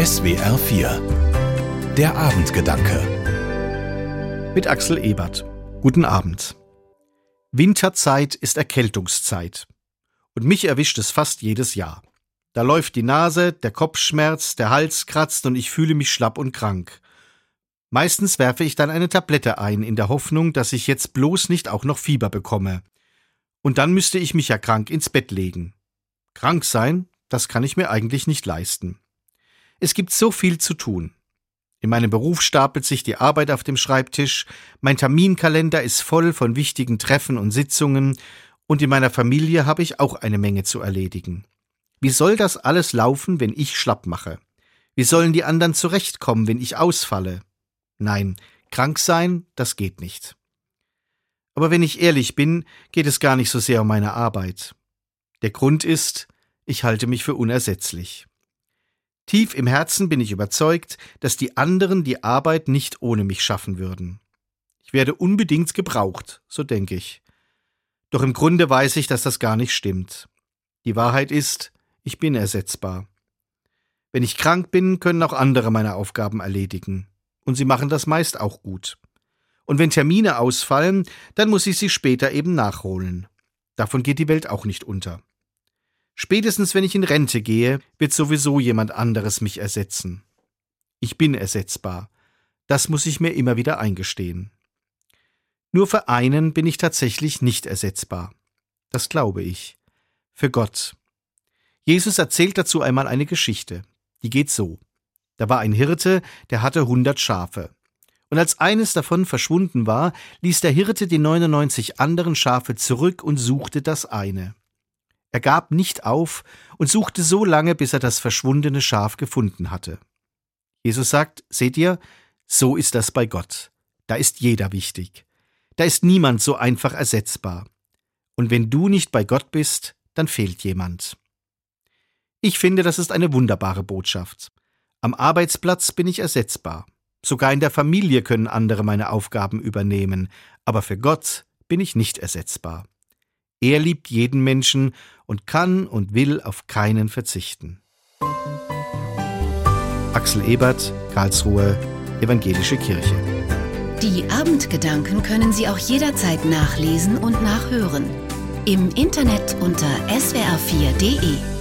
SWR 4 Der Abendgedanke mit Axel Ebert. Guten Abend. Winterzeit ist Erkältungszeit. Und mich erwischt es fast jedes Jahr. Da läuft die Nase, der Kopf schmerzt, der Hals kratzt und ich fühle mich schlapp und krank. Meistens werfe ich dann eine Tablette ein, in der Hoffnung, dass ich jetzt bloß nicht auch noch Fieber bekomme. Und dann müsste ich mich ja krank ins Bett legen. Krank sein, das kann ich mir eigentlich nicht leisten. Es gibt so viel zu tun. In meinem Beruf stapelt sich die Arbeit auf dem Schreibtisch, mein Terminkalender ist voll von wichtigen Treffen und Sitzungen und in meiner Familie habe ich auch eine Menge zu erledigen. Wie soll das alles laufen, wenn ich schlapp mache? Wie sollen die anderen zurechtkommen, wenn ich ausfalle? Nein, krank sein, das geht nicht. Aber wenn ich ehrlich bin, geht es gar nicht so sehr um meine Arbeit. Der Grund ist, ich halte mich für unersetzlich. Tief im Herzen bin ich überzeugt, dass die anderen die Arbeit nicht ohne mich schaffen würden. Ich werde unbedingt gebraucht, so denke ich. Doch im Grunde weiß ich, dass das gar nicht stimmt. Die Wahrheit ist, ich bin ersetzbar. Wenn ich krank bin, können auch andere meine Aufgaben erledigen. Und sie machen das meist auch gut. Und wenn Termine ausfallen, dann muss ich sie später eben nachholen. Davon geht die Welt auch nicht unter. Spätestens wenn ich in Rente gehe, wird sowieso jemand anderes mich ersetzen. Ich bin ersetzbar. Das muss ich mir immer wieder eingestehen. Nur für einen bin ich tatsächlich nicht ersetzbar. Das glaube ich. Für Gott. Jesus erzählt dazu einmal eine Geschichte. Die geht so. Da war ein Hirte, der hatte 100 Schafe. Und als eines davon verschwunden war, ließ der Hirte die 99 anderen Schafe zurück und suchte das eine. Er gab nicht auf und suchte so lange, bis er das verschwundene Schaf gefunden hatte. Jesus sagt, seht ihr, so ist das bei Gott. Da ist jeder wichtig. Da ist niemand so einfach ersetzbar. Und wenn du nicht bei Gott bist, dann fehlt jemand. Ich finde, das ist eine wunderbare Botschaft. Am Arbeitsplatz bin ich ersetzbar. Sogar in der Familie können andere meine Aufgaben übernehmen. Aber für Gott bin ich nicht ersetzbar. Er liebt jeden Menschen und kann und will auf keinen verzichten. Axel Ebert, Karlsruhe, Evangelische Kirche. Die Abendgedanken können Sie auch jederzeit nachlesen und nachhören. Im Internet unter swr4.de.